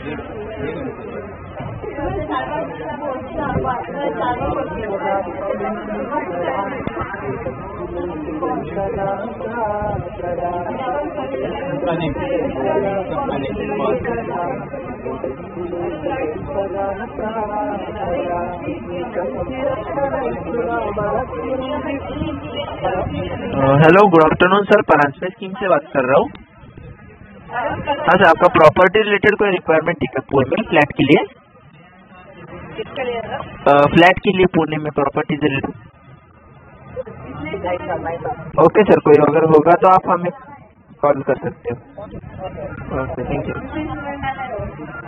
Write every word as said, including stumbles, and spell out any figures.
Hello, good afternoon sir, Paranjape scheme से बात कर रहा हूँ। हाँ सर, आपका प्रॉपर्टी रिलेटेड कोई रिक्वायरमेंट थी क्या पुणे में फ्लैट के लिए? फ्लैट के लिए पुणे में प्रॉपर्टी रिलेटेड। ओके सर, कोई अगर होगा तो आप हमें कॉल कर सकते हो। Okay, thank you.